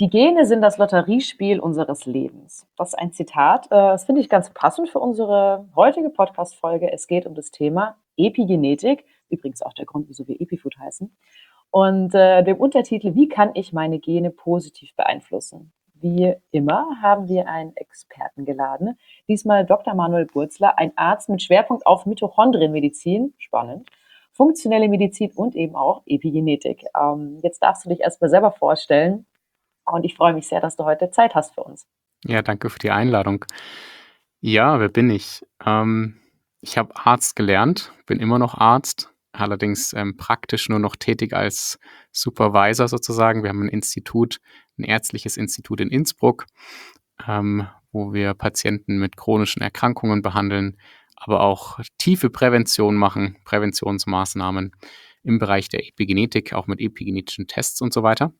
Die Gene sind das Lotteriespiel unseres Lebens. Das ist ein Zitat. Das finde ich ganz passend für unsere heutige Podcast-Folge. Es geht um das Thema Epigenetik. Übrigens auch der Grund, wieso wir Epifood heißen. Und dem Untertitel: Wie kann ich meine Gene positiv beeinflussen? Wie immer haben wir einen Experten geladen. Diesmal Dr. Manuel Burzler, ein Arzt mit Schwerpunkt auf Mitochondrienmedizin. Spannend. Funktionelle Medizin und eben auch Epigenetik. Jetzt darfst du dich erstmal selber vorstellen. Und ich freue mich sehr, dass du heute Zeit hast für uns. Ja, danke für die Einladung. Ja, wer bin ich? Ich habe Arzt gelernt, bin immer noch Arzt, allerdings praktisch nur noch tätig als Supervisor sozusagen. Wir haben ein ärztliches Institut in Innsbruck, wo wir Patienten mit chronischen Erkrankungen behandeln, aber auch tiefe Prävention machen, Präventionsmaßnahmen im Bereich der Epigenetik, auch mit epigenetischen Tests und so weiter.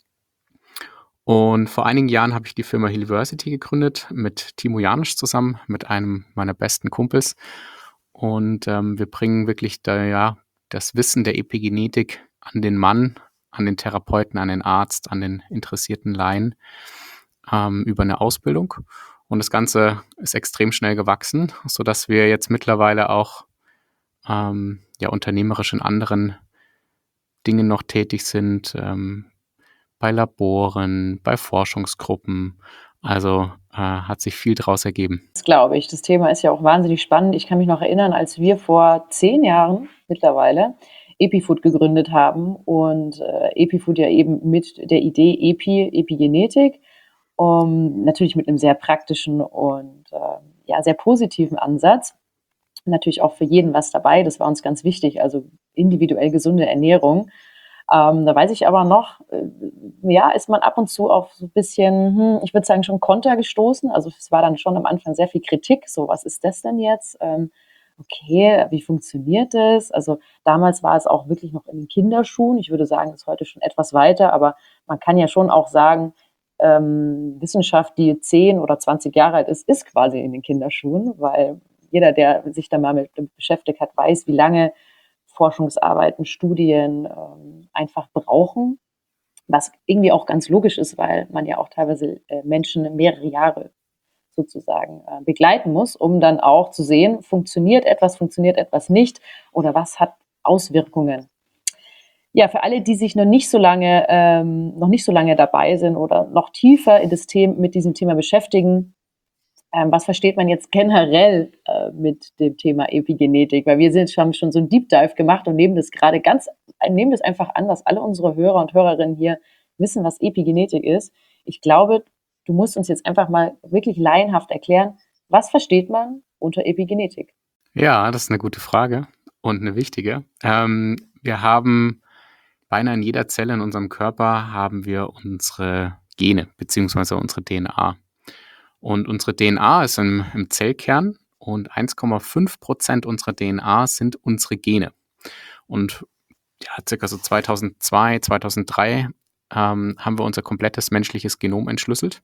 Und vor einigen Jahren habe ich die Firma Hillversity gegründet mit Timo Janisch zusammen, mit einem meiner besten Kumpels. Und wir bringen wirklich das Wissen der Epigenetik an den Mann, an den Therapeuten, an den Arzt, an den interessierten Laien über eine Ausbildung. Und das Ganze ist extrem schnell gewachsen, sodass wir jetzt mittlerweile auch unternehmerisch in anderen Dingen noch tätig sind, bei Laboren, bei Forschungsgruppen. Also hat sich viel daraus ergeben. Das glaube ich. Das Thema ist ja auch wahnsinnig spannend. Ich kann mich noch erinnern, als wir vor 10 Jahren mittlerweile Epifood gegründet haben und Epifood ja eben mit der Idee Epigenetik, natürlich mit einem sehr praktischen und sehr positiven Ansatz. Natürlich auch für jeden was dabei, das war uns ganz wichtig, also individuell gesunde Ernährung. Da weiß ich aber noch, ist man ab und zu auf so ein bisschen, ich würde sagen, schon Konter gestoßen. Also es war dann schon am Anfang sehr viel Kritik. So, was ist das denn jetzt? Okay, wie funktioniert das? Also damals war es auch wirklich noch in den Kinderschuhen. Ich würde sagen, das ist heute schon etwas weiter, aber man kann ja schon auch sagen, Wissenschaft, die 10 oder 20 Jahre alt ist quasi in den Kinderschuhen, weil jeder, der sich da mal mit beschäftigt hat, weiß, wie lange Forschungsarbeiten, Studien einfach brauchen, was irgendwie auch ganz logisch ist, weil man ja auch teilweise Menschen mehrere Jahre sozusagen begleiten muss, um dann auch zu sehen, funktioniert etwas nicht oder was hat Auswirkungen. Ja, für alle, die sich noch nicht so lange dabei sind oder noch tiefer mit diesem Thema beschäftigen, was versteht man jetzt generell mit dem Thema Epigenetik? Weil wir haben schon so einen Deep Dive gemacht und nehmen das einfach an, dass alle unsere Hörer und Hörerinnen hier wissen, was Epigenetik ist. Ich glaube, du musst uns jetzt einfach mal wirklich laienhaft erklären, was versteht man unter Epigenetik? Ja, das ist eine gute Frage und eine wichtige. Wir haben beinahe in jeder Zelle in unserem Körper haben wir unsere Gene beziehungsweise unsere DNA. Und unsere DNA ist im Zellkern und 1,5% unserer DNA sind unsere Gene. Und ja, circa so 2002, 2003 haben wir unser komplettes menschliches Genom entschlüsselt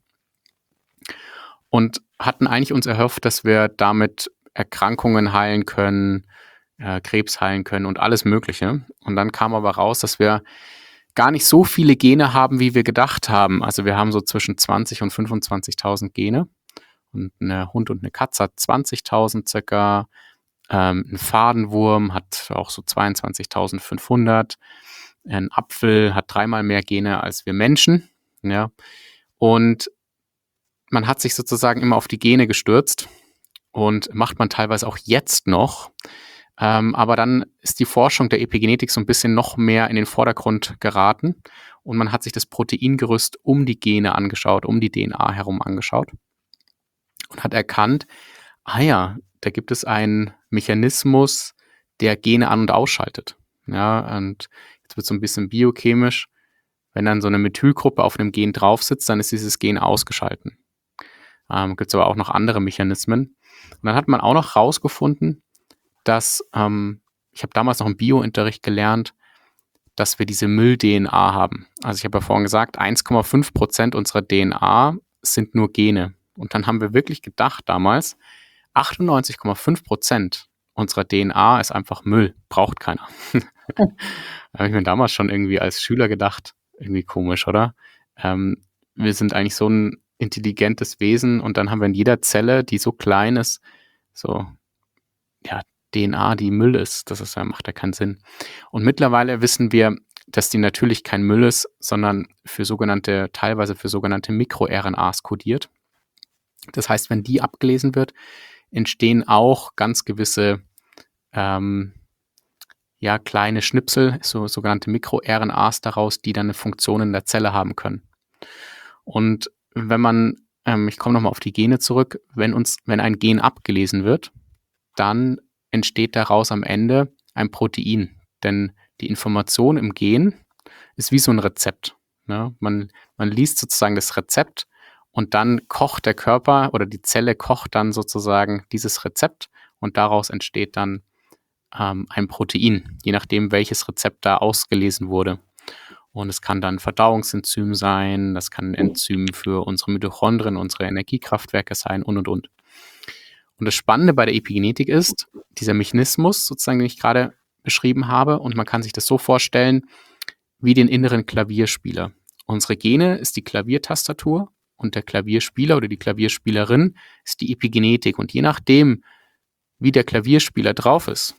und hatten eigentlich uns erhofft, dass wir damit Erkrankungen heilen können, Krebs heilen können und alles Mögliche. Und dann kam aber raus, dass wir gar nicht so viele Gene haben, wie wir gedacht haben. Also wir haben so zwischen 20 und 25.000 Gene. Und ein Hund und eine Katze hat 20.000 circa. Ein Fadenwurm hat auch so 22.500. Ein Apfel hat 3-mal mehr Gene als wir Menschen. Ja. Und man hat sich sozusagen immer auf die Gene gestürzt und macht man teilweise auch jetzt noch. Aber dann ist die Forschung der Epigenetik so ein bisschen noch mehr in den Vordergrund geraten und man hat sich das Proteingerüst um die Gene angeschaut, um die DNA herum angeschaut und hat erkannt, da gibt es einen Mechanismus, der Gene an- und ausschaltet. Ja, und jetzt wird es so ein bisschen biochemisch. Wenn dann so eine Methylgruppe auf einem Gen drauf sitzt, dann ist dieses Gen ausgeschalten. Gibt es aber auch noch andere Mechanismen. Und dann hat man auch noch rausgefunden, dass, ich habe damals noch im Biounterricht gelernt, dass wir diese Müll-DNA haben. Also ich habe ja vorhin gesagt, 1,5% unserer DNA sind nur Gene. Und dann haben wir wirklich gedacht damals, 98,5% unserer DNA ist einfach Müll, braucht keiner. Da habe ich mir damals schon irgendwie als Schüler gedacht, irgendwie komisch, oder? wir sind eigentlich so ein intelligentes Wesen und dann haben wir in jeder Zelle, die so klein ist, so, ja, DNA, die Müll ist. Macht ja keinen Sinn. Und mittlerweile wissen wir, dass die natürlich kein Müll ist, sondern teilweise für sogenannte MikroRNAs kodiert. Das heißt, wenn die abgelesen wird, entstehen auch ganz gewisse kleine Schnipsel, so sogenannte MikroRNAs daraus, die dann eine Funktion in der Zelle haben können. Und ich komme nochmal auf die Gene zurück, wenn ein Gen abgelesen wird, dann entsteht daraus am Ende ein Protein. Denn die Information im Gen ist wie so ein Rezept. Ne? Man liest sozusagen das Rezept und dann kocht der Körper oder die Zelle kocht dann sozusagen dieses Rezept und daraus entsteht dann ein Protein, je nachdem, welches Rezept da ausgelesen wurde. Und es kann dann Verdauungsenzym sein, das kann ein Enzym für unsere Mitochondrien, unsere Energiekraftwerke sein und. Und das Spannende bei der Epigenetik ist, dieser Mechanismus sozusagen, den ich gerade beschrieben habe, und man kann sich das so vorstellen, wie den inneren Klavierspieler. Unsere Gene ist die Klaviertastatur und der Klavierspieler oder die Klavierspielerin ist die Epigenetik. Und je nachdem, wie der Klavierspieler drauf ist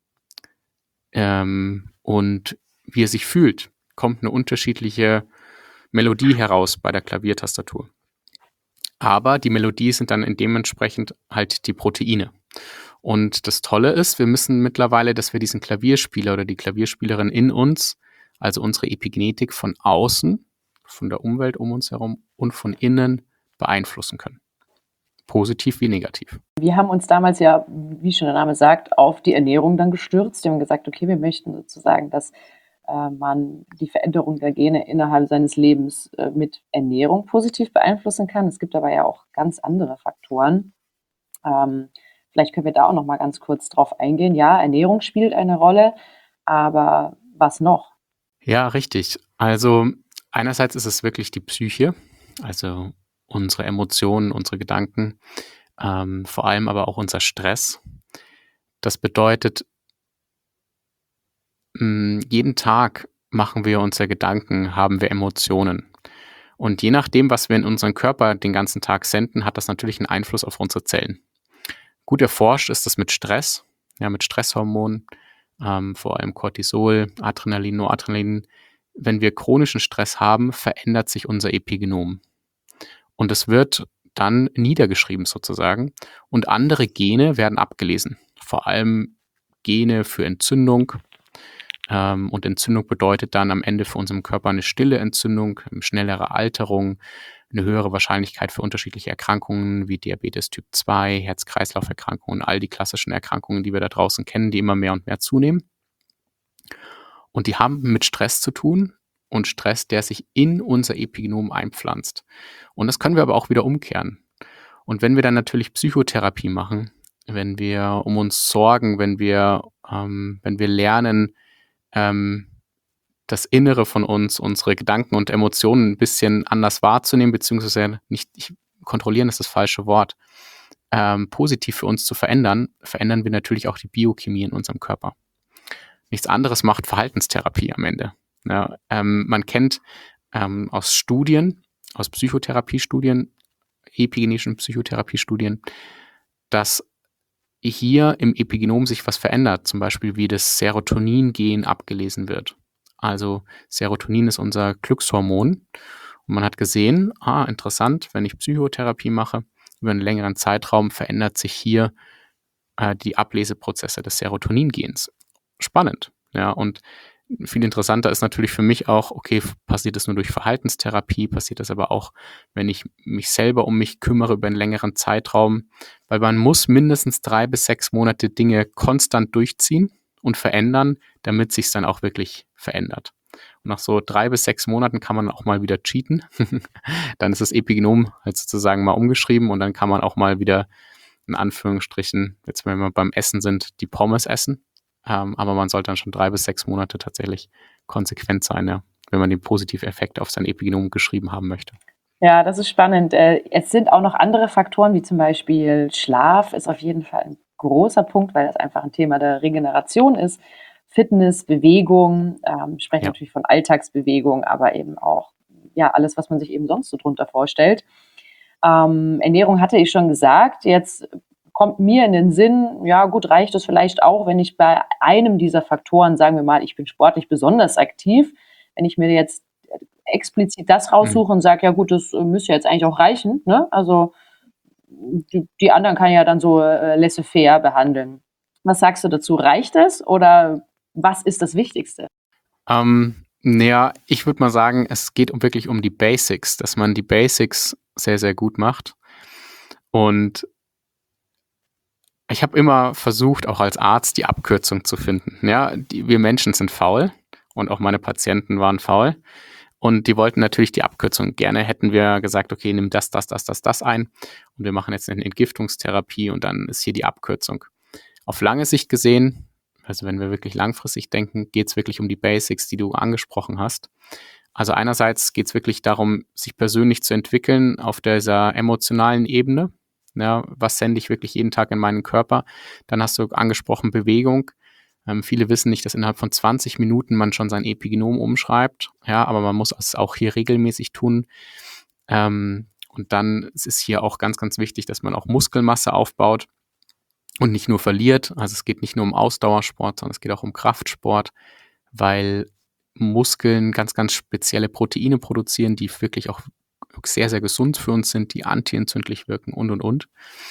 und wie er sich fühlt, kommt eine unterschiedliche Melodie heraus bei der Klaviertastatur. Aber die Melodie sind dann dementsprechend halt die Proteine. Und das Tolle ist, wir müssen mittlerweile, dass wir diesen Klavierspieler oder die Klavierspielerin in uns, also unsere Epigenetik von außen, von der Umwelt um uns herum und von innen beeinflussen können. Positiv wie negativ. Wir haben uns damals ja, wie schon der Name sagt, auf die Ernährung dann gestürzt. Wir haben gesagt, okay, wir möchten sozusagen, dass man die Veränderung der Gene innerhalb seines Lebens mit Ernährung positiv beeinflussen kann. Es gibt aber ja auch ganz andere Faktoren. Vielleicht können wir da auch noch mal ganz kurz drauf eingehen. Ja, Ernährung spielt eine Rolle, aber was noch? Ja, richtig. Also einerseits ist es wirklich die Psyche, also unsere Emotionen, unsere Gedanken, vor allem aber auch unser Stress. Das bedeutet, jeden Tag machen wir uns ja Gedanken, haben wir Emotionen. Und je nachdem, was wir in unseren Körper den ganzen Tag senden, hat das natürlich einen Einfluss auf unsere Zellen. Gut erforscht ist das mit Stress, mit Stresshormonen, vor allem Cortisol, Adrenalin, Noradrenalin. Wenn wir chronischen Stress haben, verändert sich unser Epigenom. Und es wird dann niedergeschrieben sozusagen. Und andere Gene werden abgelesen. Vor allem Gene für Entzündung. Und Entzündung bedeutet dann am Ende für unseren Körper eine stille Entzündung, eine schnellere Alterung, eine höhere Wahrscheinlichkeit für unterschiedliche Erkrankungen wie Diabetes Typ 2, Herz-Kreislauf-Erkrankungen, all die klassischen Erkrankungen, die wir da draußen kennen, die immer mehr und mehr zunehmen. Und die haben mit Stress zu tun und Stress, der sich in unser Epigenom einpflanzt. Und das können wir aber auch wieder umkehren. Und wenn wir dann natürlich Psychotherapie machen, wenn wir um uns sorgen, wenn wir lernen, das Innere von uns, unsere Gedanken und Emotionen ein bisschen anders wahrzunehmen, beziehungsweise nicht kontrollieren ist das falsche Wort, positiv für uns zu verändern wir natürlich auch die Biochemie in unserem Körper. Nichts anderes macht Verhaltenstherapie am Ende. Ja, man kennt aus Studien, aus Psychotherapiestudien, epigenetischen Psychotherapiestudien, dass hier im Epigenom sich was verändert, zum Beispiel wie das Serotonin-Gen abgelesen wird. Also Serotonin ist unser Glückshormon. Und man hat gesehen, interessant, wenn ich Psychotherapie mache, über einen längeren Zeitraum verändert sich hier die Ableseprozesse des Serotonin-Gens. Spannend. Ja, und viel interessanter ist natürlich für mich auch, okay, passiert das nur durch Verhaltenstherapie, passiert das aber auch, wenn ich mich selber um mich kümmere über einen längeren Zeitraum, weil man muss mindestens 3 bis 6 Monate Dinge konstant durchziehen und verändern, damit sich es dann auch wirklich verändert. Und nach so 3 bis 6 Monaten kann man auch mal wieder cheaten. Dann ist das Epigenom halt sozusagen mal umgeschrieben und dann kann man auch mal wieder, in Anführungsstrichen, jetzt wenn wir beim Essen sind, die Pommes essen. Aber man sollte dann schon 3 bis 6 Monate tatsächlich konsequent sein, ja, wenn man den positiven Effekt auf sein Epigenom geschrieben haben möchte. Ja, das ist spannend. Es sind auch noch andere Faktoren, wie zum Beispiel Schlaf ist auf jeden Fall ein großer Punkt, weil das einfach ein Thema der Regeneration ist. Fitness, Bewegung, sprechen natürlich von Alltagsbewegung, aber eben auch ja, alles, was man sich eben sonst so drunter vorstellt. Ernährung hatte ich schon gesagt. Jetzt kommt mir in den Sinn, ja gut, reicht es vielleicht auch, wenn ich bei einem dieser Faktoren, sagen wir mal, ich bin sportlich besonders aktiv, wenn ich mir jetzt explizit das raussuche und sage, ja gut, das müsste jetzt eigentlich auch reichen, ne? Also die anderen kann ich ja dann so laissez-faire behandeln. Was sagst du dazu? Reicht es oder was ist das Wichtigste? Naja, ich würde mal sagen, es geht wirklich um die Basics, dass man die Basics sehr, sehr gut macht. Und ich habe immer versucht, auch als Arzt die Abkürzung zu finden. Ja, wir Menschen sind faul und auch meine Patienten waren faul. Und die wollten natürlich die Abkürzung. Gerne hätten wir gesagt, okay, nimm das ein und wir machen jetzt eine Entgiftungstherapie und dann ist hier die Abkürzung. Auf lange Sicht gesehen, also wenn wir wirklich langfristig denken, geht es wirklich um die Basics, die du angesprochen hast. Also einerseits geht es wirklich darum, sich persönlich zu entwickeln auf dieser emotionalen Ebene. Ja, was sende ich wirklich jeden Tag in meinen Körper? Dann hast du angesprochen Bewegung. Viele wissen nicht, dass innerhalb von 20 Minuten man schon sein Epigenom umschreibt. Ja, aber man muss es auch hier regelmäßig tun. Und dann ist es hier auch ganz, ganz wichtig, dass man auch Muskelmasse aufbaut und nicht nur verliert. Also es geht nicht nur um Ausdauersport, sondern es geht auch um Kraftsport, weil Muskeln ganz, ganz spezielle Proteine produzieren, die wirklich auch sehr, sehr gesund für uns sind, die antientzündlich wirken und.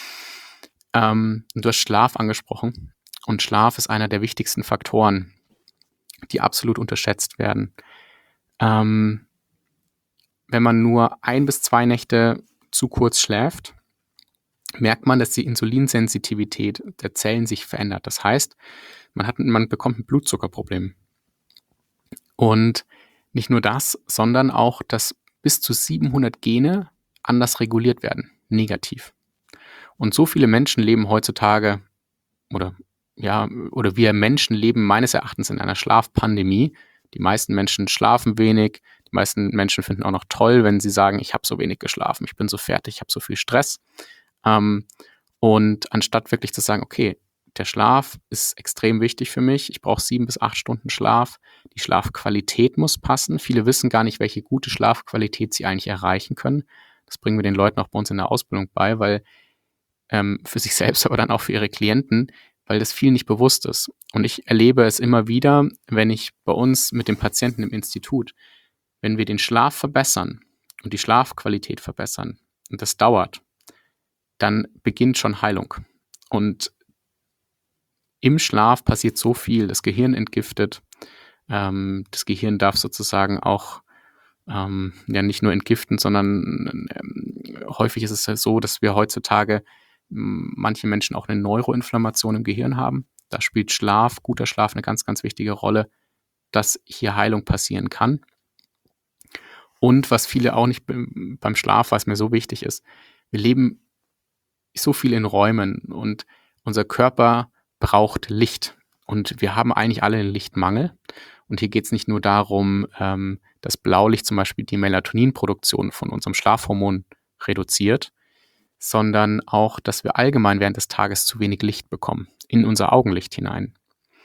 Du hast Schlaf angesprochen und Schlaf ist einer der wichtigsten Faktoren, die absolut unterschätzt werden. Wenn man nur 1 bis 2 Nächte zu kurz schläft, merkt man, dass die Insulinsensitivität der Zellen sich verändert. Das heißt, man bekommt ein Blutzuckerproblem. Und nicht nur das, sondern auch, dass bis zu 700 Gene anders reguliert werden, negativ. Und so viele Menschen leben heutzutage, oder wir Menschen leben meines Erachtens in einer Schlafpandemie. Die meisten Menschen schlafen wenig. Die meisten Menschen finden auch noch toll, wenn sie sagen, ich habe so wenig geschlafen, ich bin so fertig, ich habe so viel Stress. Und anstatt wirklich zu sagen, okay, der Schlaf ist extrem wichtig für mich, ich brauche 7 bis 8 Stunden Schlaf, die Schlafqualität muss passen. Viele wissen gar nicht, welche gute Schlafqualität sie eigentlich erreichen können. Das bringen wir den Leuten auch bei uns in der Ausbildung bei, weil für sich selbst, aber dann auch für ihre Klienten, weil das viel nicht bewusst ist. Und ich erlebe es immer wieder, wenn ich bei uns mit den Patienten im Institut, wenn wir den Schlaf verbessern und die Schlafqualität verbessern, und das dauert, dann beginnt schon Heilung. Und im Schlaf passiert so viel, das Gehirn entgiftet, das Gehirn darf sozusagen auch nicht nur entgiften, sondern häufig ist es ja so, dass wir heutzutage manche Menschen auch eine Neuroinflammation im Gehirn haben. Da spielt Schlaf, guter Schlaf eine ganz, ganz wichtige Rolle, dass hier Heilung passieren kann. Und was viele auch nicht beim Schlaf, was mir so wichtig ist, wir leben so viel in Räumen und unser Körper braucht Licht. Und wir haben eigentlich alle einen Lichtmangel. Und hier geht es nicht nur darum, dass Blaulicht zum Beispiel die Melatoninproduktion von unserem Schlafhormon reduziert, sondern auch, dass wir allgemein während des Tages zu wenig Licht bekommen, in unser Augenlicht hinein.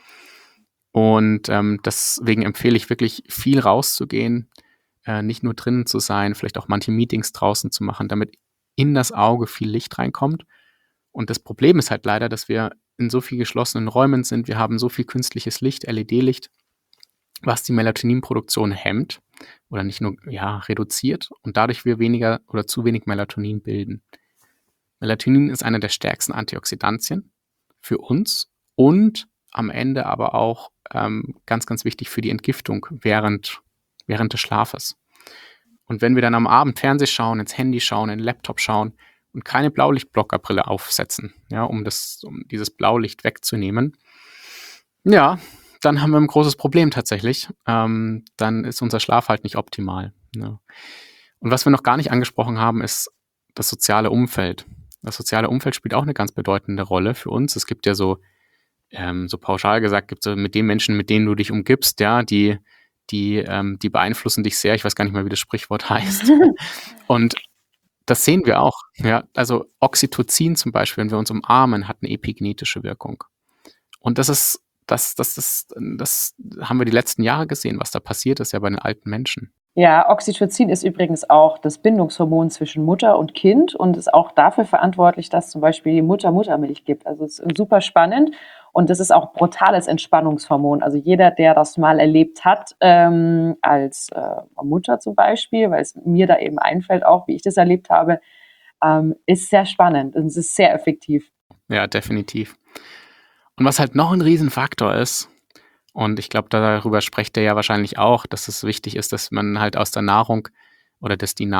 Und deswegen empfehle ich wirklich, viel rauszugehen, nicht nur drinnen zu sein, vielleicht auch manche Meetings draußen zu machen, damit in das Auge viel Licht reinkommt. Und das Problem ist halt leider, dass wir in so viel geschlossenen Räumen sind. Wir haben so viel künstliches Licht, LED-Licht, was die Melatoninproduktion hemmt oder nicht nur reduziert und dadurch wir weniger oder zu wenig Melatonin bilden. Melatonin ist einer der stärksten Antioxidantien für uns und am Ende aber auch ganz, ganz wichtig für die Entgiftung während des Schlafes. Und wenn wir dann am Abend Fernseh schauen, ins Handy schauen, in den Laptop schauen und keine Blaulichtblockerbrille aufsetzen, um dieses Blaulicht wegzunehmen, dann haben wir ein großes Problem tatsächlich. Dann ist unser Schlaf halt nicht optimal. Ja. Und was wir noch gar nicht angesprochen haben, ist das soziale Umfeld. Das soziale Umfeld spielt auch eine ganz bedeutende Rolle für uns. Es gibt ja so pauschal gesagt, mit den Menschen, mit denen du dich umgibst, die beeinflussen dich sehr. Ich weiß gar nicht mal, wie das Sprichwort heißt. Und das sehen wir auch. Ja, also Oxytocin zum Beispiel, wenn wir uns umarmen, hat eine epigenetische Wirkung. Und das haben wir die letzten Jahre gesehen, was da passiert ist ja bei den alten Menschen. Ja, Oxytocin ist übrigens auch das Bindungshormon zwischen Mutter und Kind und ist auch dafür verantwortlich, dass zum Beispiel die Mutter Muttermilch gibt. Also es ist super spannend und das ist auch brutales Entspannungshormon. Also jeder, der das mal erlebt hat, als Mutter zum Beispiel, weil es mir da eben einfällt, auch wie ich das erlebt habe, ist sehr spannend und es ist sehr effektiv. Ja, definitiv. Und was halt noch ein Riesenfaktor ist, und ich glaube, darüber spricht er ja wahrscheinlich auch, dass es wichtig ist, dass man halt aus der Nahrung oder dass die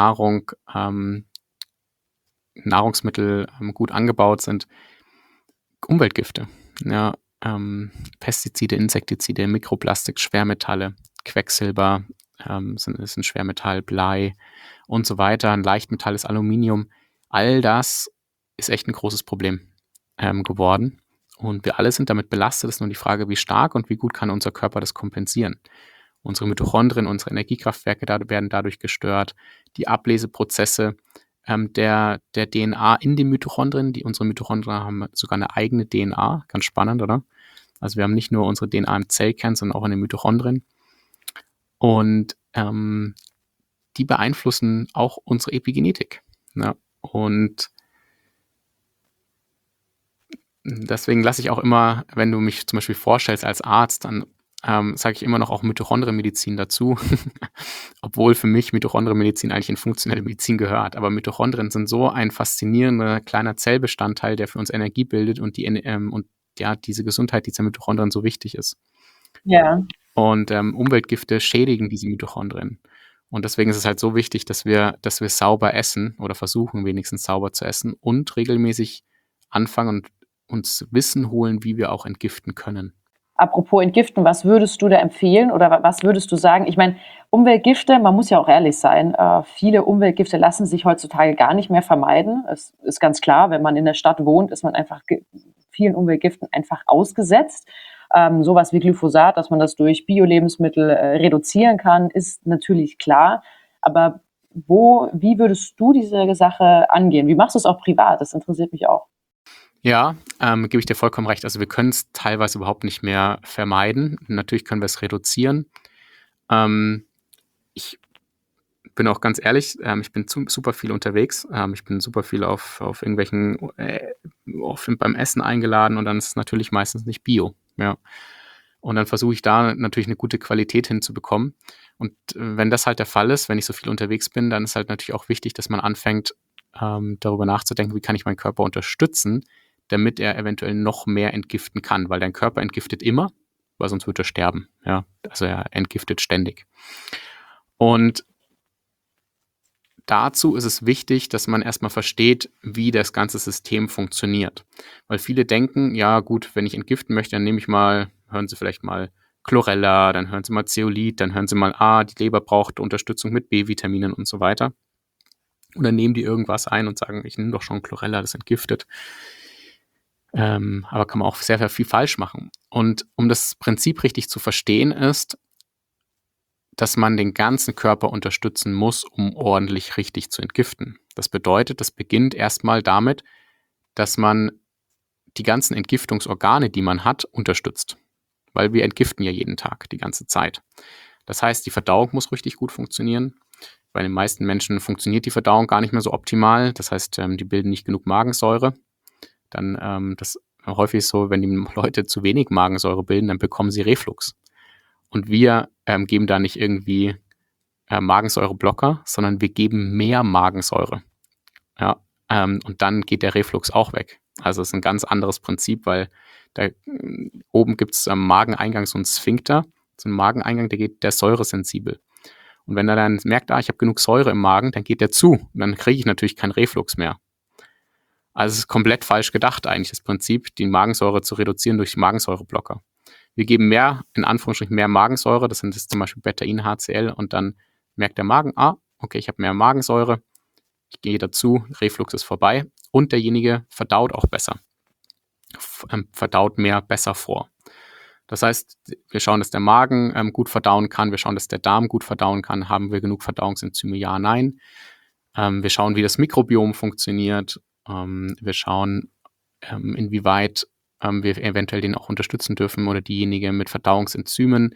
Nahrungsmittel gut angebaut sind. Umweltgifte, ja, Pestizide, Insektizide, Mikroplastik, Schwermetalle, Quecksilber, ist ein Schwermetall, Blei und so weiter. Ein Leichtmetall ist Aluminium. All das ist echt ein großes Problem geworden. Und wir alle sind damit belastet. Es ist nur die Frage, wie stark und wie gut kann unser Körper das kompensieren. Unsere Mitochondrien, unsere Energiekraftwerke werden dadurch gestört. Die Ableseprozesse der DNA in den Mitochondrien. Unsere Mitochondrien haben sogar eine eigene DNA. Ganz spannend, oder? Also wir haben nicht nur unsere DNA im Zellkern, sondern auch in den Mitochondrien. Und die beeinflussen auch unsere Epigenetik. Ja? Und deswegen lasse ich auch immer, wenn du mich zum Beispiel vorstellst als Arzt, dann sage ich immer noch auch Mitochondrienmedizin dazu, obwohl für mich Mitochondrienmedizin eigentlich in funktionelle Medizin gehört. Aber Mitochondrien sind so ein faszinierender kleiner Zellbestandteil, der für uns Energie bildet und diese Gesundheit dieser Mitochondrien so wichtig ist. Ja. Und Umweltgifte schädigen diese Mitochondrien. Und deswegen ist es halt so wichtig, dass wir sauber essen oder versuchen wenigstens sauber zu essen und regelmäßig anfangen und uns Wissen holen, wie wir auch entgiften können. Apropos Entgiften, was würdest du da empfehlen oder was würdest du sagen? Ich meine, Umweltgifte, man muss ja auch ehrlich sein, viele Umweltgifte lassen sich heutzutage gar nicht mehr vermeiden. Es ist ganz klar, wenn man in der Stadt wohnt, ist man einfach vielen Umweltgiften einfach ausgesetzt. Sowas wie Glyphosat, dass man das durch Bio-Lebensmittel reduzieren kann, ist natürlich klar. Aber wie würdest du diese Sache angehen? Wie machst du es auch privat? Das interessiert mich auch. Ja, gebe ich dir vollkommen recht. Also wir können es teilweise überhaupt nicht mehr vermeiden. Natürlich können wir es reduzieren. Ich bin auch ganz ehrlich, ich bin super viel unterwegs. Ich bin super viel auf irgendwelchen, beim Essen eingeladen und dann ist es natürlich meistens nicht Bio. Ja. Und dann versuche ich da natürlich eine gute Qualität hinzubekommen. Und wenn das halt der Fall ist, wenn ich so viel unterwegs bin, dann ist halt natürlich auch wichtig, dass man anfängt, darüber nachzudenken, wie kann ich meinen Körper unterstützen, damit er eventuell noch mehr entgiften kann. Weil dein Körper entgiftet immer, weil sonst wird er sterben. Ja? Also er entgiftet ständig. Und dazu ist es wichtig, dass man erstmal versteht, wie das ganze System funktioniert. Weil viele denken, ja gut, wenn ich entgiften möchte, dann hören Sie vielleicht mal Chlorella, dann hören Sie mal Zeolit, dann hören Sie mal, die Leber braucht Unterstützung mit B-Vitaminen und so weiter. Und dann nehmen die irgendwas ein und sagen, ich nehme doch schon Chlorella, das entgiftet. Aber kann man auch sehr, sehr viel falsch machen. Und um das Prinzip richtig zu verstehen, ist, dass man den ganzen Körper unterstützen muss, um ordentlich richtig zu entgiften. Das bedeutet, das beginnt erstmal damit, dass man die ganzen Entgiftungsorgane, die man hat, unterstützt. Weil wir entgiften ja jeden Tag, die ganze Zeit. Das heißt, die Verdauung muss richtig gut funktionieren. Bei den meisten Menschen funktioniert die Verdauung gar nicht mehr so optimal. Das heißt, die bilden nicht genug Magensäure. Dann das häufig so, wenn die Leute zu wenig Magensäure bilden, dann bekommen sie Reflux. Und wir geben da nicht irgendwie Magensäureblocker, sondern wir geben mehr Magensäure. Ja, und dann geht der Reflux auch weg. Also es ist ein ganz anderes Prinzip, weil da oben gibt es am Mageneingang so einen Sphinkter, so einen Mageneingang, der ist säuresensibel. Und wenn er dann merkt, ich habe genug Säure im Magen, dann geht der zu. Und dann kriege ich natürlich keinen Reflux mehr. Also es ist komplett falsch gedacht eigentlich, das Prinzip, die Magensäure zu reduzieren durch Magensäureblocker. Wir geben in Anführungsstrichen mehr Magensäure, das sind zum Beispiel Betain, HCl, und dann merkt der Magen, okay, ich habe mehr Magensäure, ich gehe dazu, Reflux ist vorbei und derjenige verdaut auch besser, verdaut besser vor. Das heißt, wir schauen, dass der Magen gut verdauen kann, wir schauen, dass der Darm gut verdauen kann, haben wir genug Verdauungsenzyme, ja, nein. Wir schauen, wie das Mikrobiom funktioniert, wir schauen, inwieweit wir eventuell den auch unterstützen dürfen oder diejenige mit Verdauungsenzymen,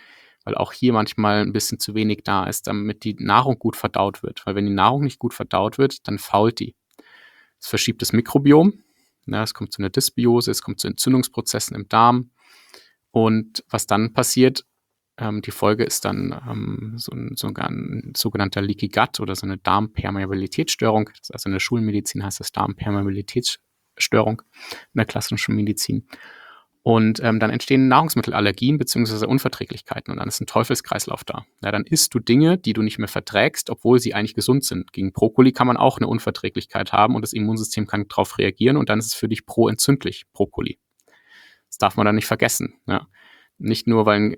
weil auch hier manchmal ein bisschen zu wenig da ist, damit die Nahrung gut verdaut wird. Weil wenn die Nahrung nicht gut verdaut wird, dann fault die. Es verschiebt das Mikrobiom, ja, es kommt zu einer Dysbiose, es kommt zu Entzündungsprozessen im Darm. Und was dann passiert, die Folge ist dann so ein sogenannter Leaky Gut oder so eine Darmpermeabilitätsstörung. Also in der Schulmedizin heißt das Darmpermeabilitätsstörung in der klassischen Medizin. Und dann entstehen Nahrungsmittelallergien bzw. Unverträglichkeiten und dann ist ein Teufelskreislauf da. Ja, dann isst du Dinge, die du nicht mehr verträgst, obwohl sie eigentlich gesund sind. Gegen Brokkoli kann man auch eine Unverträglichkeit haben und das Immunsystem kann darauf reagieren und dann ist es für dich proentzündlich, Brokkoli. Das darf man dann nicht vergessen. Ja. Nicht nur, weil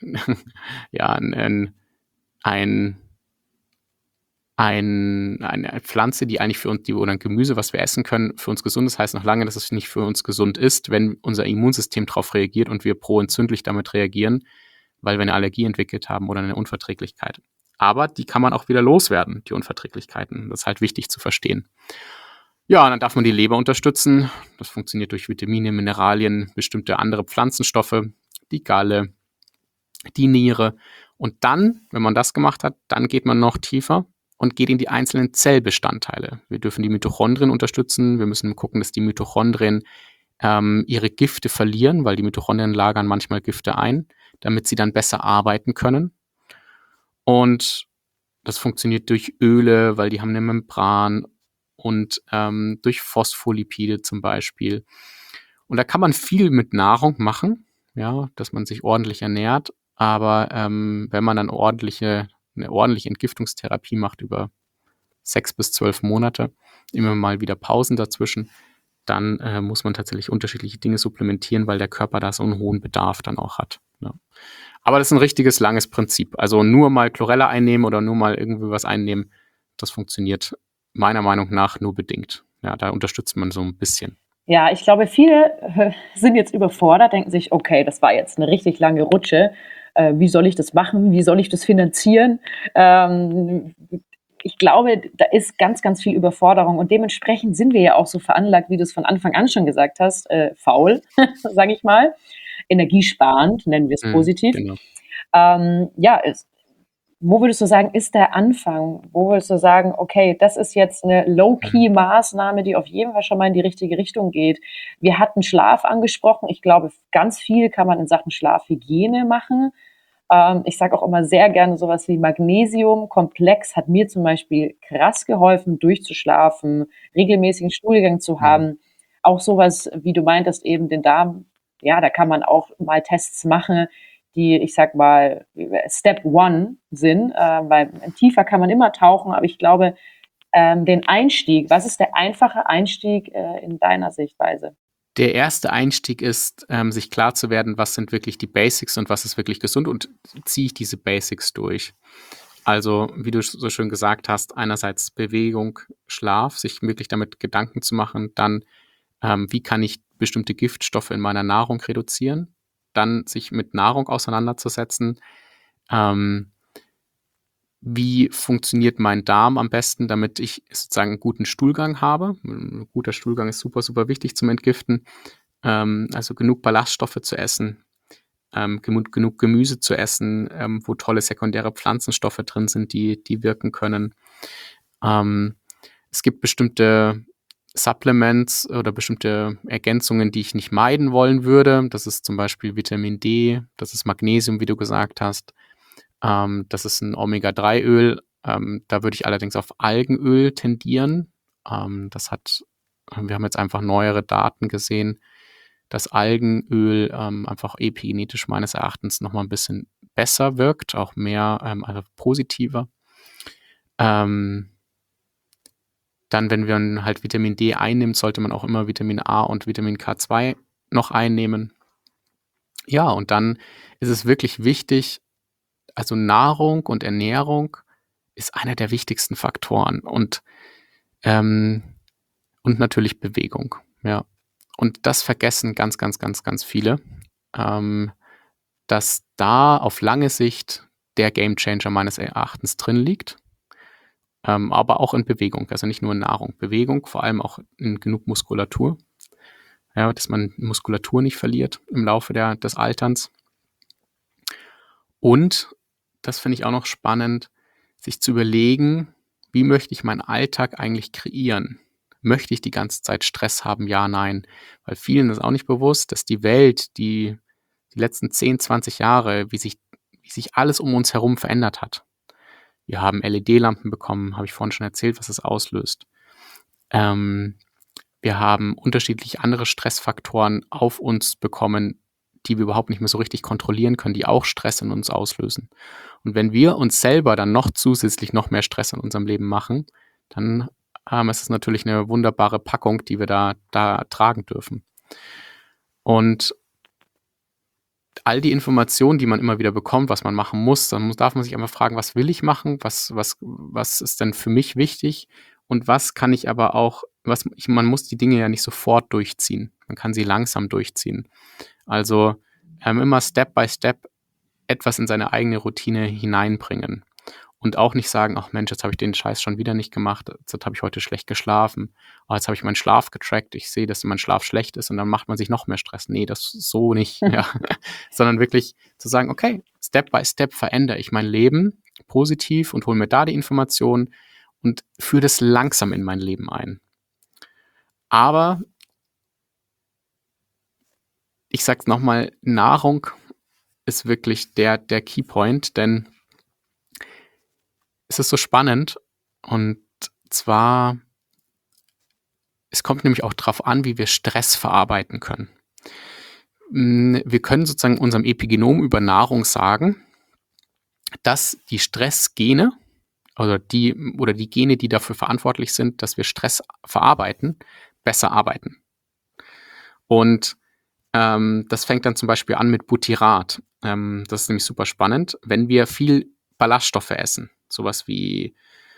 eine Pflanze, die eigentlich für uns, oder ein Gemüse, was wir essen können, für uns gesund ist, heißt noch lange, dass es nicht für uns gesund ist, wenn unser Immunsystem darauf reagiert und wir proentzündlich damit reagieren, weil wir eine Allergie entwickelt haben oder eine Unverträglichkeit. Aber die kann man auch wieder loswerden, die Unverträglichkeiten. Das ist halt wichtig zu verstehen. Ja, und dann darf man die Leber unterstützen. Das funktioniert durch Vitamine, Mineralien, bestimmte andere Pflanzenstoffe, die Galle, die Niere. Und dann, wenn man das gemacht hat, dann geht man noch tiefer und geht in die einzelnen Zellbestandteile. Wir dürfen die Mitochondrien unterstützen. Wir müssen gucken, dass die Mitochondrien ihre Gifte verlieren, weil die Mitochondrien lagern manchmal Gifte ein, damit sie dann besser arbeiten können. Und das funktioniert durch Öle, weil die haben eine Membran und durch Phospholipide zum Beispiel. Und da kann man viel mit Nahrung machen, ja, dass man sich ordentlich ernährt. Aber wenn man dann eine ordentliche Entgiftungstherapie macht über 6 bis 12 Monate, immer mal wieder Pausen dazwischen, dann muss man tatsächlich unterschiedliche Dinge supplementieren, weil der Körper da so einen hohen Bedarf dann auch hat. Ja. Aber das ist ein richtiges, langes Prinzip. Also nur mal Chlorella einnehmen oder nur mal irgendwie was einnehmen, das funktioniert meiner Meinung nach nur bedingt. Ja, da unterstützt man so ein bisschen. Ja, ich glaube, viele sind jetzt überfordert, denken sich, okay, das war jetzt eine richtig lange Rutsche. Wie soll ich das machen? Wie soll ich das finanzieren? Ich glaube, da ist ganz, ganz viel Überforderung und dementsprechend sind wir ja auch so veranlagt, wie du es von Anfang an schon gesagt hast, faul, sage ich mal, energiesparend, nennen wir es positiv. Genau. Wo würdest du sagen, ist der Anfang? Wo würdest du sagen, okay, das ist jetzt eine Low-Key-Maßnahme, die auf jeden Fall schon mal in die richtige Richtung geht? Wir hatten Schlaf angesprochen. Ich glaube, ganz viel kann man in Sachen Schlafhygiene machen. Ich sage auch immer sehr gerne sowas wie Magnesium-Komplex hat mir zum Beispiel krass geholfen, durchzuschlafen, regelmäßigen Stuhlgang zu haben. Auch sowas, wie du meintest, eben den Darm, ja, da kann man auch mal Tests machen, die, ich sag mal, Step One sind, weil tiefer kann man immer tauchen, aber ich glaube, den Einstieg, was ist der einfache Einstieg in deiner Sichtweise? Der erste Einstieg ist, sich klar zu werden, was sind wirklich die Basics und was ist wirklich gesund und ziehe ich diese Basics durch. Also, wie du so schön gesagt hast, einerseits Bewegung, Schlaf, sich wirklich damit Gedanken zu machen, dann wie kann ich bestimmte Giftstoffe in meiner Nahrung reduzieren, dann sich mit Nahrung auseinanderzusetzen, wie funktioniert mein Darm am besten, damit ich sozusagen einen guten Stuhlgang habe. Ein guter Stuhlgang ist super, super wichtig zum Entgiften. Also genug Ballaststoffe zu essen, genug Gemüse zu essen, wo tolle sekundäre Pflanzenstoffe drin sind, die wirken können. Es gibt bestimmte Supplements oder bestimmte Ergänzungen, die ich nicht meiden wollen würde. Das ist zum Beispiel Vitamin D, das ist Magnesium, wie du gesagt hast. Das ist ein Omega-3-Öl. Da würde ich allerdings auf Algenöl tendieren. Wir haben jetzt einfach neuere Daten gesehen, dass Algenöl einfach epigenetisch meines Erachtens nochmal ein bisschen besser wirkt, auch mehr, also positiver. Dann, wenn man halt Vitamin D einnimmt, sollte man auch immer Vitamin A und Vitamin K2 noch einnehmen. Ja, und dann ist es wirklich wichtig, also Nahrung und Ernährung ist einer der wichtigsten Faktoren und natürlich Bewegung, ja. Und das vergessen ganz, ganz, ganz, ganz viele, dass da auf lange Sicht der Gamechanger meines Erachtens drin liegt, aber auch in Bewegung, also nicht nur in Nahrung. Bewegung, vor allem auch in genug Muskulatur, ja, dass man Muskulatur nicht verliert im Laufe des Alterns. Und, das finde ich auch noch spannend, sich zu überlegen, wie möchte ich meinen Alltag eigentlich kreieren? Möchte ich die ganze Zeit Stress haben? Ja, nein. Weil vielen ist auch nicht bewusst, dass die Welt, die letzten 10, 20 Jahre, wie sich alles um uns herum verändert hat. Wir haben LED-Lampen bekommen, habe ich vorhin schon erzählt, was das auslöst. Wir haben unterschiedliche andere Stressfaktoren auf uns bekommen, die wir überhaupt nicht mehr so richtig kontrollieren können, die auch Stress in uns auslösen. Und wenn wir uns selber dann noch zusätzlich noch mehr Stress in unserem Leben machen, dann ist es natürlich eine wunderbare Packung, die wir da tragen dürfen. Und all die Informationen, die man immer wieder bekommt, was man machen muss, dann darf man sich einfach fragen, was will ich machen, was ist denn für mich wichtig und was kann ich aber auch, man muss die Dinge ja nicht sofort durchziehen, man kann sie langsam durchziehen. Also immer Step by Step etwas in seine eigene Routine hineinbringen. Und auch nicht sagen, ach Mensch, jetzt habe ich den Scheiß schon wieder nicht gemacht, jetzt habe ich heute schlecht geschlafen, jetzt habe ich meinen Schlaf getrackt, ich sehe, dass mein Schlaf schlecht ist und dann macht man sich noch mehr Stress. Nee, das so nicht, ja. Sondern wirklich zu sagen, okay, Step by Step verändere ich mein Leben positiv und hole mir da die Informationen und führe das langsam in mein Leben ein. Aber ich sage es nochmal, Nahrung ist wirklich der Keypoint, denn es ist so spannend und zwar, es kommt nämlich auch darauf an, wie wir Stress verarbeiten können. Wir können sozusagen unserem Epigenom über Nahrung sagen, dass die Stressgene oder die Gene, die dafür verantwortlich sind, dass wir Stress verarbeiten, besser arbeiten. Und das fängt dann zum Beispiel an mit Butyrat. Das ist nämlich super spannend. Wenn wir viel Ballaststoffe essen, sowas wie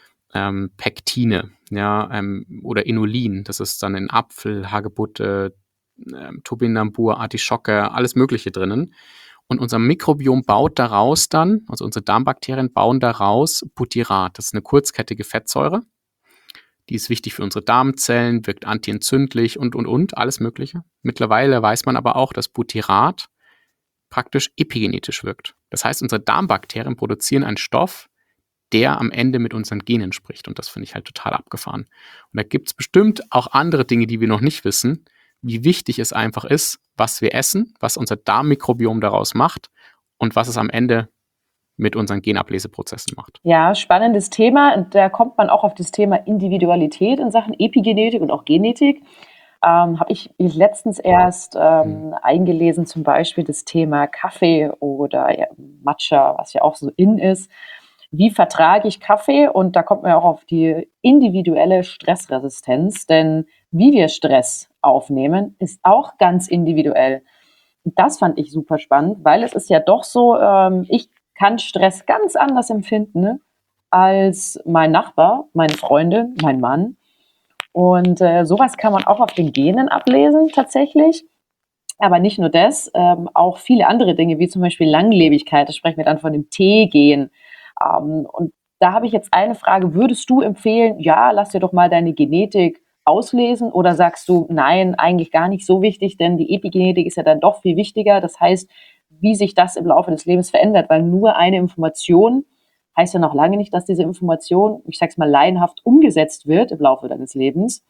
Pektine, ja, oder Inulin, das ist dann in Apfel, Hagebutte, Topinambur, Artischocke, alles Mögliche drinnen. Und unser Mikrobiom baut daraus dann, also unsere Darmbakterien bauen daraus Butyrat. Das ist eine kurzkettige Fettsäure. Die ist wichtig für unsere Darmzellen, wirkt antientzündlich und, alles Mögliche. Mittlerweile weiß man aber auch, dass Butyrat praktisch epigenetisch wirkt. Das heißt, unsere Darmbakterien produzieren einen Stoff, der am Ende mit unseren Genen spricht. Und das finde ich halt total abgefahren. Und da gibt es bestimmt auch andere Dinge, die wir noch nicht wissen, wie wichtig es einfach ist, was wir essen, was unser Darmmikrobiom daraus macht und was es am Ende mit unseren Genableseprozessen macht. Ja, spannendes Thema. Und da kommt man auch auf das Thema Individualität in Sachen Epigenetik und auch Genetik. Habe ich letztens erst eingelesen, zum Beispiel das Thema Kaffee oder Matcha, was ja auch so in ist. Wie vertrage ich Kaffee? Und da kommt man ja auch auf die individuelle Stressresistenz, denn wie wir Stress aufnehmen, ist auch ganz individuell. Und das fand ich super spannend, weil es ist ja doch so, ich kann Stress ganz anders empfinden, ne, als mein Nachbar, meine Freundin, mein Mann. Und sowas kann man auch auf den Genen ablesen tatsächlich. Aber nicht nur das, auch viele andere Dinge, wie zum Beispiel Langlebigkeit, das sprechen wir dann von dem T-Gen. Und da habe ich jetzt eine Frage, würdest du empfehlen, ja, lass dir doch mal deine Genetik auslesen oder sagst du, nein, eigentlich gar nicht so wichtig, denn die Epigenetik ist ja dann doch viel wichtiger. Das heißt, wie sich das im Laufe des Lebens verändert, weil nur eine Information heißt ja noch lange nicht, dass diese Information, ich sag's mal laienhaft, umgesetzt wird im Laufe deines Lebens.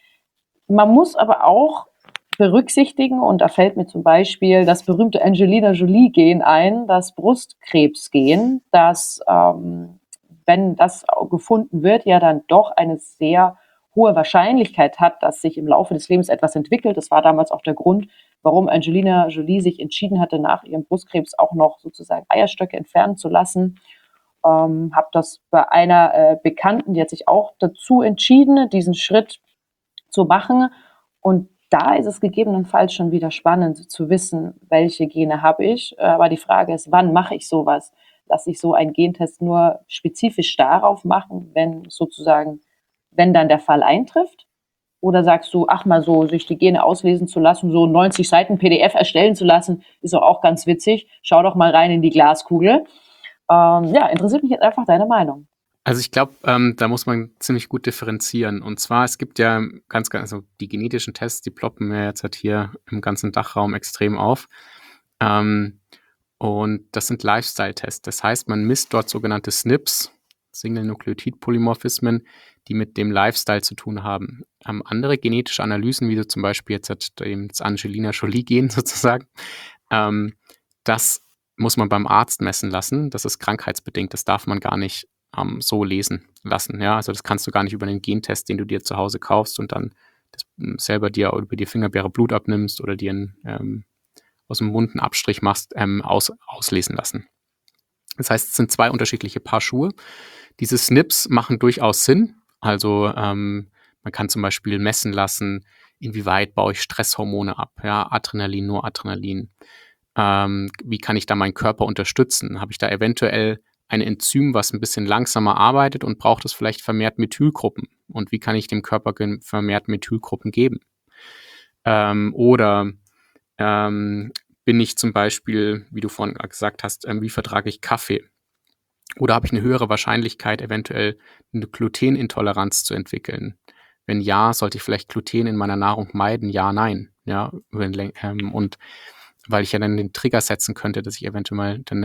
Man muss aber auch berücksichtigen, und da fällt mir zum Beispiel das berühmte Angelina Jolie-Gen ein, das Brustkrebs-Gen, das, wenn das gefunden wird, ja dann doch eine sehr hohe Wahrscheinlichkeit hat, dass sich im Laufe des Lebens etwas entwickelt. Das war damals auch der Grund, warum Angelina Jolie sich entschieden hatte, nach ihrem Brustkrebs auch noch sozusagen Eierstöcke entfernen zu lassen. Habe das bei einer Bekannten, die hat sich auch dazu entschieden, diesen Schritt zu machen. Und da ist es gegebenenfalls schon wieder spannend zu wissen, welche Gene habe ich. Aber die Frage ist, wann mache ich sowas? Lasse ich so einen Gentest nur spezifisch darauf machen, wenn dann der Fall eintrifft? Oder sagst du, ach mal so, sich die Gene auslesen zu lassen, so 90 Seiten PDF erstellen zu lassen, ist auch ganz witzig. Schau doch mal rein in die Glaskugel. Ja, interessiert mich jetzt einfach deine Meinung. Also ich glaube, da muss man ziemlich gut differenzieren. Und zwar, es gibt ja also die genetischen Tests, die ploppen mir jetzt halt hier im ganzen Dachraum extrem auf. Und das sind Lifestyle-Tests. Das heißt, man misst dort sogenannte SNPs, Single-Nukleotid-Polymorphismen, die mit dem Lifestyle zu tun haben. Andere genetische Analysen, wie du zum Beispiel jetzt das Angelina Jolie-Gen sozusagen, das muss man beim Arzt messen lassen. Das ist krankheitsbedingt. Das darf man gar nicht so lesen lassen. Ja? Also das kannst du gar nicht über einen Gentest, den du dir zu Hause kaufst und dann das selber dir über die Fingerbeere Blut abnimmst oder dir aus dem Mund einen Abstrich machst, auslesen lassen. Das heißt, es sind 2 unterschiedliche Paar Schuhe. Diese SNPs machen durchaus Sinn. Also man kann zum Beispiel messen lassen, inwieweit baue ich Stresshormone ab, ja, Adrenalin, Noradrenalin. Wie kann ich da meinen Körper unterstützen? Habe ich da eventuell ein Enzym, was ein bisschen langsamer arbeitet und braucht es vielleicht vermehrt Methylgruppen? Und wie kann ich dem Körper vermehrt Methylgruppen geben? Oder bin ich zum Beispiel, wie du vorhin gesagt hast, wie vertrage ich Kaffee? Oder habe ich eine höhere Wahrscheinlichkeit, eventuell eine Glutenintoleranz zu entwickeln? Wenn ja, sollte ich vielleicht Gluten in meiner Nahrung meiden? Ja, nein. Ja, und weil ich ja dann den Trigger setzen könnte, dass ich eventuell mal dann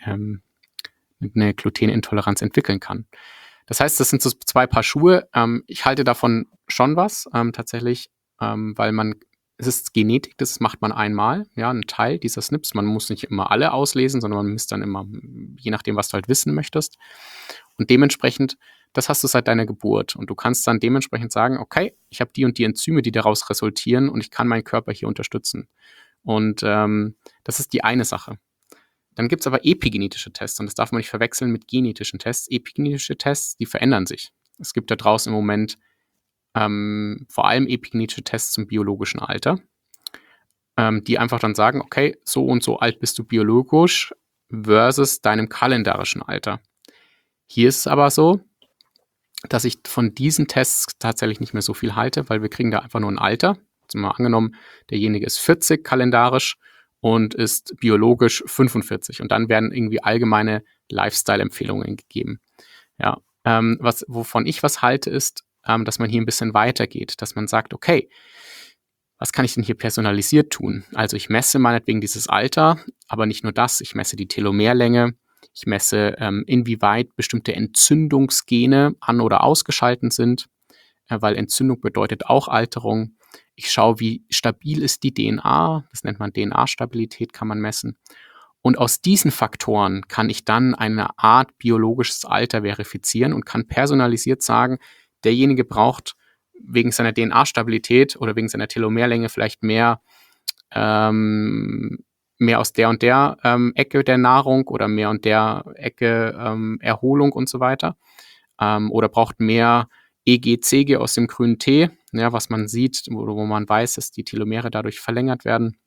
eine Glutenintoleranz entwickeln kann. Das heißt, das sind so 2 Paar Schuhe. Ich halte davon schon was, tatsächlich, weil es ist Genetik, das macht man einmal, ja, ein Teil dieser SNPs. Man muss nicht immer alle auslesen, sondern man misst dann immer, je nachdem, was du halt wissen möchtest. Und dementsprechend, das hast du seit deiner Geburt. Und du kannst dann dementsprechend sagen, okay, ich habe die und die Enzyme, die daraus resultieren und ich kann meinen Körper hier unterstützen. Und das ist die eine Sache. Dann gibt es aber epigenetische Tests und das darf man nicht verwechseln mit genetischen Tests. Epigenetische Tests, die verändern sich. Es gibt da draußen im Moment vor allem epigenetische Tests zum biologischen Alter, die einfach dann sagen, okay, so und so alt bist du biologisch versus deinem kalendarischen Alter. Hier ist es aber so, dass ich von diesen Tests tatsächlich nicht mehr so viel halte, weil wir kriegen da einfach nur ein Alter. Also mal angenommen, derjenige ist 40 kalendarisch und ist biologisch 45 und dann werden irgendwie allgemeine Lifestyle-Empfehlungen gegeben. Ja, wovon ich was halte, ist, dass man hier ein bisschen weitergeht, dass man sagt, okay, was kann ich denn hier personalisiert tun? Also ich messe meinetwegen dieses Alter, aber nicht nur das, ich messe die Telomerlänge, ich messe, inwieweit bestimmte Entzündungsgene an- oder ausgeschaltet sind, weil Entzündung bedeutet auch Alterung. Ich schaue, wie stabil ist die DNA, das nennt man DNA-Stabilität, kann man messen. Und aus diesen Faktoren kann ich dann eine Art biologisches Alter verifizieren und kann personalisiert sagen, derjenige braucht wegen seiner DNA-Stabilität oder wegen seiner Telomerlänge vielleicht mehr aus der und der Ecke der Nahrung oder mehr und der Ecke Erholung und so weiter. Oder braucht mehr EGCG aus dem grünen Tee, ja, was man sieht, wo man weiß, dass die Telomere dadurch verlängert werden.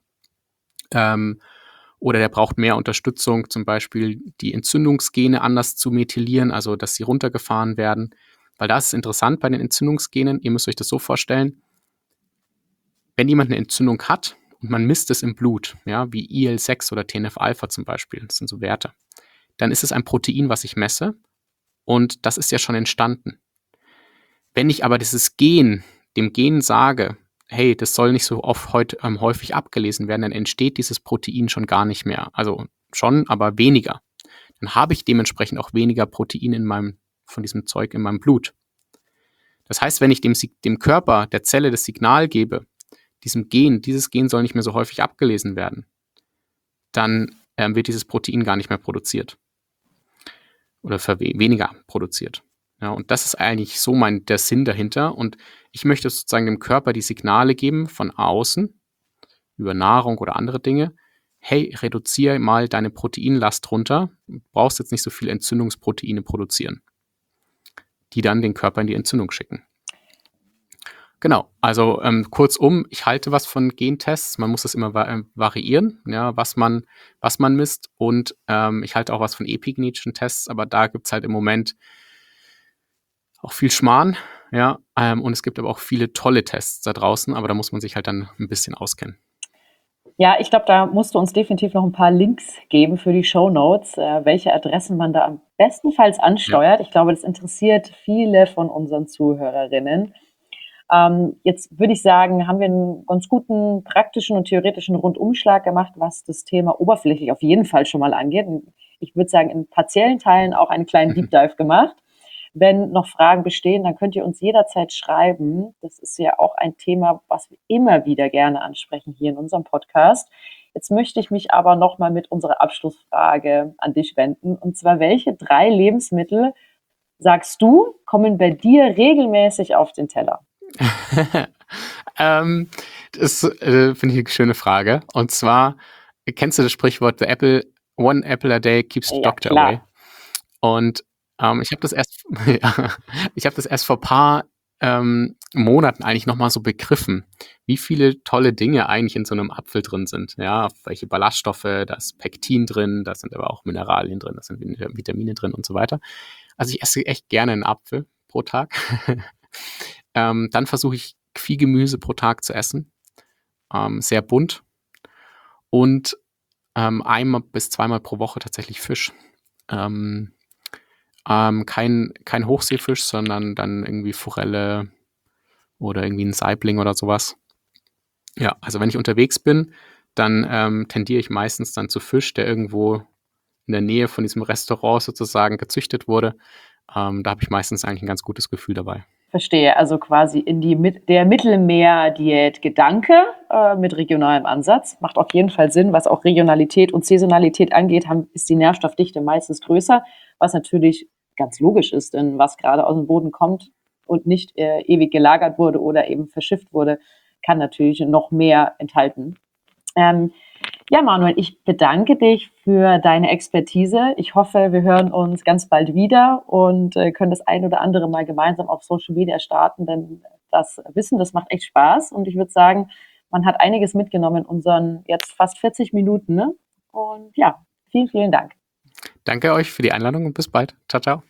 Oder der braucht mehr Unterstützung, zum Beispiel die Entzündungsgene anders zu methylieren, also dass sie runtergefahren werden. Weil das ist interessant bei den Entzündungsgenen. Ihr müsst euch das so vorstellen, wenn jemand eine Entzündung hat und man misst es im Blut, ja, wie IL-6 oder TNF-Alpha zum Beispiel, das sind so Werte, dann ist es ein Protein, was ich messe und das ist ja schon entstanden. Wenn ich aber dem Gen sage, hey, das soll nicht so häufig abgelesen werden, dann entsteht dieses Protein schon gar nicht mehr. Also schon, aber weniger. Dann habe ich dementsprechend auch weniger Protein von diesem Zeug in meinem Blut. Das heißt, wenn ich dem Körper, der Zelle das Signal gebe, dieses Gen soll nicht mehr so häufig abgelesen werden, dann wird dieses Protein gar nicht mehr produziert. Oder weniger produziert. Ja, und das ist eigentlich so der Sinn dahinter. Und ich möchte sozusagen dem Körper die Signale geben von außen, über Nahrung oder andere Dinge. Hey, reduziere mal deine Proteinlast runter. Du brauchst jetzt nicht so viele Entzündungsproteine produzieren, die dann den Körper in die Entzündung schicken. Genau, also kurzum, ich halte was von Gentests. Man muss das immer variieren, ja, was man misst. Und ich halte auch was von epigenetischen Tests, aber da gibt es halt im Moment auch viel Schmarrn, ja, und es gibt aber auch viele tolle Tests da draußen, aber da muss man sich halt dann ein bisschen auskennen. Ja, ich glaube, da musst du uns definitiv noch ein paar Links geben für die Shownotes, welche Adressen man da am bestenfalls ansteuert. Ja. Ich glaube, das interessiert viele von unseren Zuhörerinnen. Jetzt würde ich sagen, haben wir einen ganz guten praktischen und theoretischen Rundumschlag gemacht, was das Thema oberflächlich auf jeden Fall schon mal angeht. Und ich würde sagen, in partiellen Teilen auch einen kleinen Deep Dive gemacht. Wenn noch Fragen bestehen, dann könnt ihr uns jederzeit schreiben. Das ist ja auch ein Thema, was wir immer wieder gerne ansprechen hier in unserem Podcast. Jetzt möchte ich mich aber nochmal mit unserer Abschlussfrage an dich wenden. Und zwar, welche 3 Lebensmittel, sagst du, kommen bei dir regelmäßig auf den Teller? Das finde ich eine schöne Frage. Und zwar, kennst du das Sprichwort, one apple a day keeps the Ja, doctor away? klar. Und ich habe das erst, ja, ich habe das erst vor ein paar Monaten eigentlich nochmal so begriffen, wie viele tolle Dinge eigentlich in so einem Apfel drin sind. Ja, welche Ballaststoffe, da ist Pektin drin, da sind aber auch Mineralien drin, da sind Vitamine drin und so weiter. Also ich esse echt gerne einen Apfel pro Tag. Dann versuche ich viel Gemüse pro Tag zu essen, sehr bunt und einmal bis zweimal pro Woche tatsächlich Fisch. Kein Hochseefisch, sondern dann irgendwie Forelle oder irgendwie ein Saibling oder sowas. Ja, also wenn ich unterwegs bin, dann tendiere ich meistens dann zu Fisch, der irgendwo in der Nähe von diesem Restaurant sozusagen gezüchtet wurde. Da habe ich meistens eigentlich ein ganz gutes Gefühl dabei. Verstehe, also quasi in der Mittelmeer-Diät-Gedanke mit regionalem Ansatz. Macht auf jeden Fall Sinn, was auch Regionalität und Saisonalität angeht, ist die Nährstoffdichte meistens größer, was natürlich ganz logisch ist, denn was gerade aus dem Boden kommt und nicht ewig gelagert wurde oder eben verschifft wurde, kann natürlich noch mehr enthalten. Ja, Manuel, ich bedanke dich für deine Expertise. Ich hoffe, wir hören uns ganz bald wieder und können das ein oder andere mal gemeinsam auf Social Media starten, denn das Wissen, das macht echt Spaß. Und ich würde sagen, man hat einiges mitgenommen in unseren jetzt fast 40 Minuten. Ne? Und ja, vielen, vielen Dank. Danke euch für die Einladung und bis bald. Ciao, ciao.